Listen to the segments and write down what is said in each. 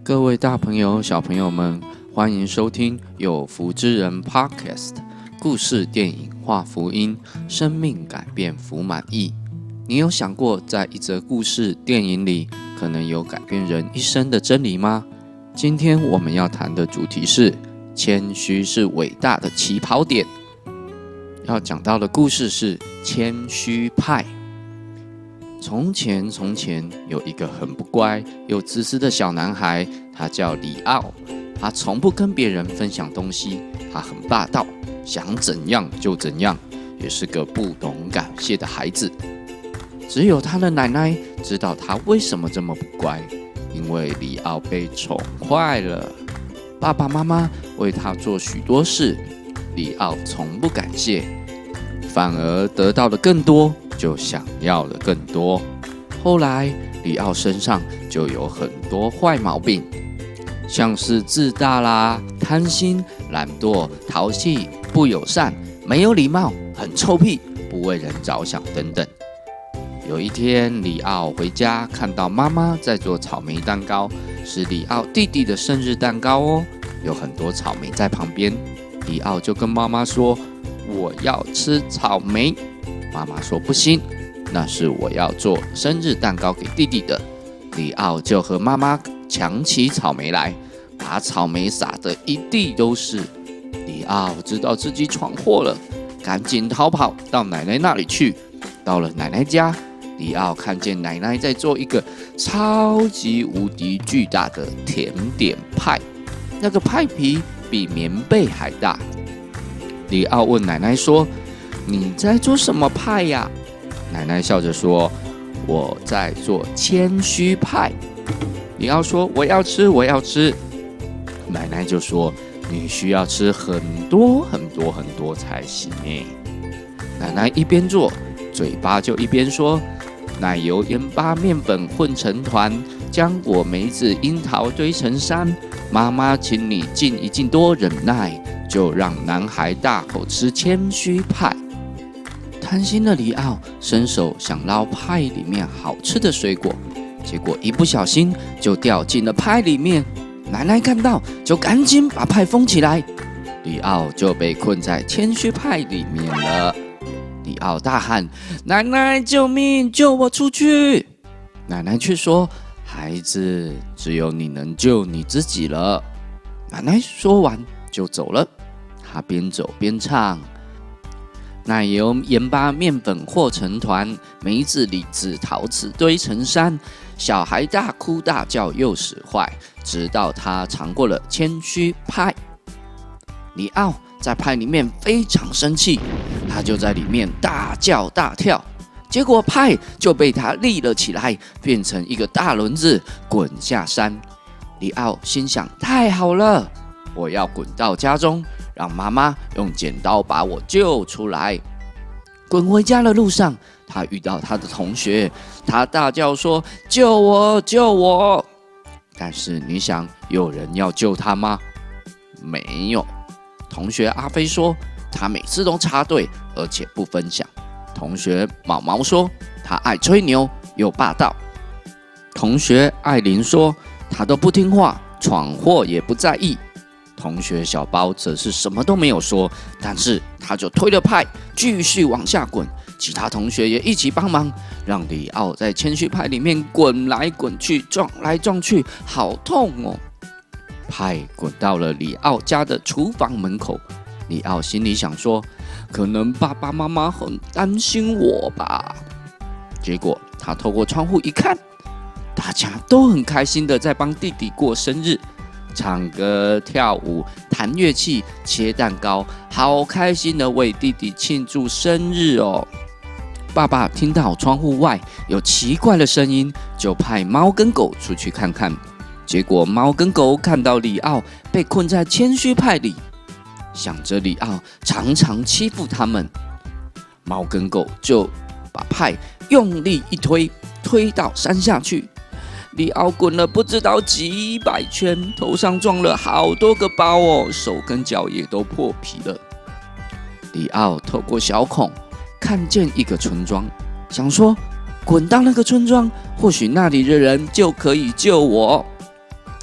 各位大朋友、小朋友们，欢迎收听有福之人 Podcast 故事电影化福音，生命改变福满意。你有想过，在一则故事电影里，可能有改变人一生的真理吗？今天我们要谈的主题是谦虚是伟大的起跑点。要讲到的故事是谦虚派。从前有一个很不乖又自私的小男孩，他叫里奥。他从不跟别人分享东西，他很霸道，想怎样就怎样，也是个不懂感谢的孩子。只有他的奶奶知道他为什么这么不乖，因为里奥被宠坏了。爸爸妈妈为他做许多事，里奥从不感谢，反而得到的更多，就想要的更多。后来里奥身上就有很多坏毛病，像是自大啦、贪心、懒惰、淘气、不友善、没有礼貌、很臭屁、不为人着想等等。有一天，里奥回家看到妈妈在做草莓蛋糕，是里奥弟弟的生日蛋糕哦，有很多草莓在旁边。里奥就跟妈妈说：“我要吃草莓。”妈妈说：“不行，那是我要做生日蛋糕给弟弟的。”里奥就和妈妈抢起草莓来，把草莓撒得一地都是。里奥知道自己闯祸了，赶紧逃跑到奶奶那里去。到了奶奶家，里奥看见奶奶在做一个超级无敌巨大的甜点派，那个派皮比棉被还大。里奥问奶奶说：“你在做什么派呀？”奶奶笑着说：“我在做谦虚派。”里奥说：“我要吃，我要吃。”奶奶就说：“你需要吃很多很多很多才行耶。”奶奶一边做，嘴巴就一边说：“奶油、盐巴、面粉混成团，浆果、梅子、樱桃堆成山。妈妈，请你静一静，多忍耐，就让男孩大口吃谦虚派。”贪心的里奥伸手想捞派里面好吃的水果，结果一不小心就掉进了派里面。奶奶看到就赶紧把派封起来，里奥就被困在谦虚派里面了。里奥大喊：“奶奶，救命！救我出去！”奶奶却说：“孩子，只有你能救你自己了。”奶奶说完就走了。她边走边唱：“奶油、盐巴、面粉和成团，梅子、李子、桃子堆成山。小孩大哭大叫又使坏，直到他尝过了谦虚派。”里奥在派里面非常生气，他就在里面大叫大跳，结果派就被他立了起来，变成一个大轮子滚下山。里奥心想：太好了，我要滚到家中，让妈妈用剪刀把我救出来。滚回家的路上，他遇到他的同学，他大叫说：“救我，救我！”但是你想，有人要救他吗？没有。同学阿飞说，他每次都插队，而且不分享。同学毛毛说，他爱吹牛又霸道。同学艾琳说，他都不听话，闯祸也不在意。同学小包则是什么都没有说，但是他就推了派继续往下滚。其他同学也一起帮忙，让里奥在谦虚派里面滚来滚去，撞来撞去，好痛哦！派滚到了里奥家的厨房门口，里奥心里想说：可能爸爸妈妈很担心我吧。结果他透过窗户一看，大家都很开心的在帮弟弟过生日，唱歌跳舞，弹乐器，切蛋糕，好开心的为弟弟庆祝生日哦。爸爸听到窗户外有奇怪的声音，就派猫跟狗出去看看。结果猫跟狗看到里奥被困在谦虚派里，想着里奥常常欺负他们，猫跟狗就把派用力一推，推到山下去。里奥滚了不知道几百圈，头上撞了好多个包哦，手跟脚也都破皮了。里奥透过小孔看见一个村庄，想说滚到那个村庄，或许那里的人就可以救我。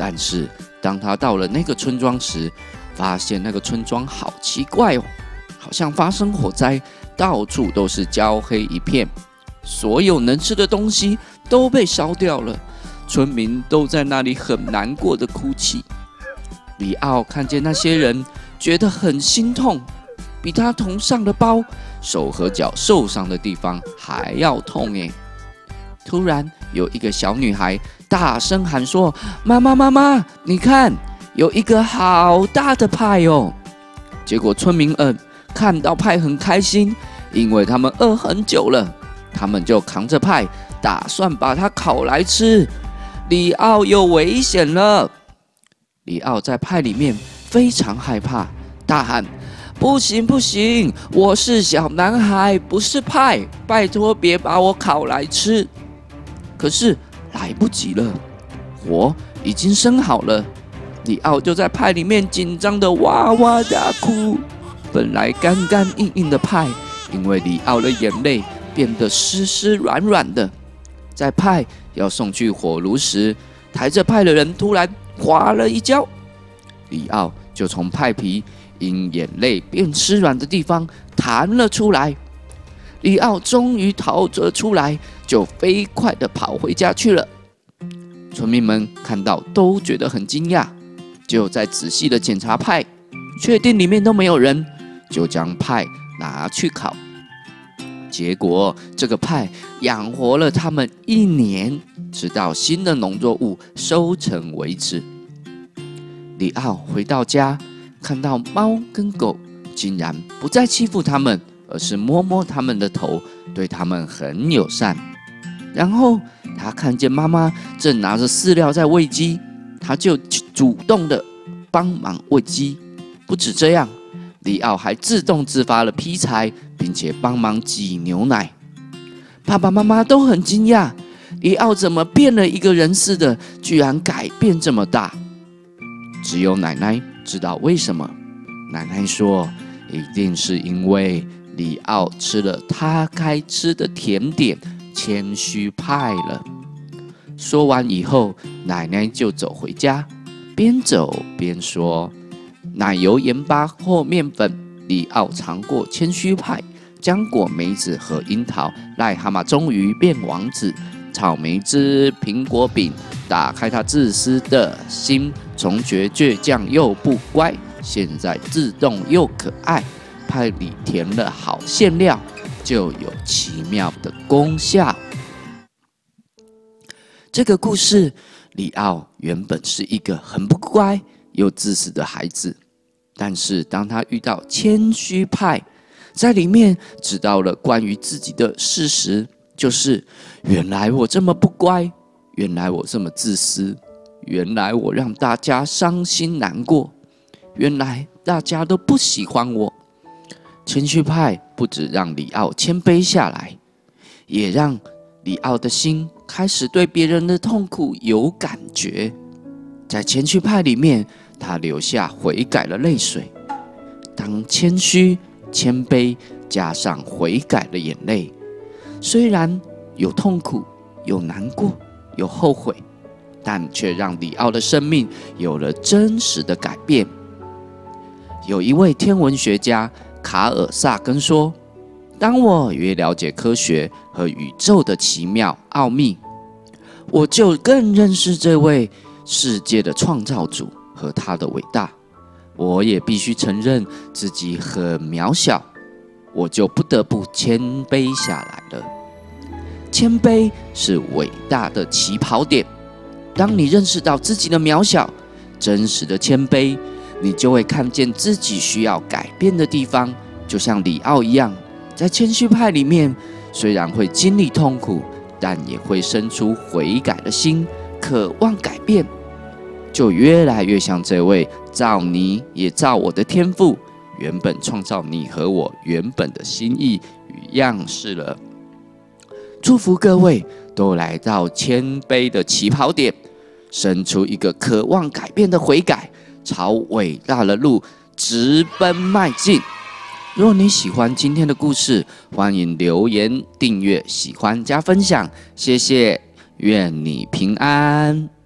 但是当他到了那个村庄时，发现那个村庄好奇怪哦，好像发生火灾，到处都是焦黑一片，所有能吃的东西都被烧掉了，村民都在那里很难过的哭泣。里奥看见那些人，觉得很心痛，比他头上的包、手和脚受伤的地方还要痛耶。突然有一个小女孩大声喊说：妈妈妈妈，你看，有一个好大的派哦。结果村民看到派很开心，因为他们饿很久了，他们就扛着派，打算把它烤来吃。里奥有危险了！里奥在派里面非常害怕，大喊：不行不行，我是小男孩，不是派，拜托别把我烤来吃。可是来不及了，火已经生好了，里奥就在派里面紧张的哇哇大哭。本来干干硬硬的派，因为里奥的眼泪变得湿湿软软的。在派要送去火炉时，抬着派的人突然滑了一跤，里奥就从派皮因眼泪变湿软的地方弹了出来。里奥终于逃着出来，就飞快地跑回家去了。村民们看到都觉得很惊讶，就再仔细地检查派，确定里面都没有人，就将派拿去烤。结果这个派养活了他们1年，直到新的农作物收成为止。里奥回到家，看到猫跟狗竟然不再欺负他们，而是摸摸他们的头，对他们很友善。然后他看见妈妈正拿着饲料在喂鸡，他就主动的帮忙喂鸡。不止这样，里奥还自动自发了劈柴，并且帮忙挤牛奶。爸爸妈妈都很惊讶，里奥怎么变了一个人似的，居然改变这么大。只有奶奶知道为什么。奶奶说，一定是因为里奥吃了他该吃的甜点谦虚派了。说完以后，奶奶就走回家，边走边说：奶油、盐巴或面粉，里奥尝过谦虚派；浆果、梅子和樱桃，癞蛤蟆终于变王子；草莓汁、苹果饼，打开他自私的心，从倔强又不乖，现在自动又可爱。派里填了好馅料，就有奇妙的功效。这个故事，里奥原本是一个很不乖又自私的孩子，但是当他遇到谦虚派，在里面知道了关于自己的事实，就是原来我这么不乖，原来我这么自私，原来我让大家伤心难过，原来大家都不喜欢我。谦虚派不只让里奥谦卑下来，也让里奥的心开始对别人的痛苦有感觉。在谦虚派里面，他流下悔改的泪水。当谦虚、谦卑加上悔改的眼泪，虽然有痛苦、有难过、有后悔，但却让里奥的生命有了真实的改变。有一位天文学家卡尔萨根说，当我越了解科学和宇宙的奇妙奥秘，我就更认识这位世界的创造主和他的伟大。我也必须承认自己很渺小，我就不得不谦卑下来了。谦卑是伟大的起跑点。当你认识到自己的渺小，真实的谦卑，你就会看见自己需要改变的地方。就像里奥一样，在谦虚派里面，虽然会经历痛苦，但也会生出悔改的心，渴望改变，就越来越像这位造你也造我的天父，原本创造你和我原本的心意与样式了。祝福各位都来到谦卑的起跑点，生出一个渴望改变的悔改，朝伟大的路直奔迈进。若你喜欢今天的故事，欢迎留言、订阅、喜欢加分享，谢谢，愿你平安。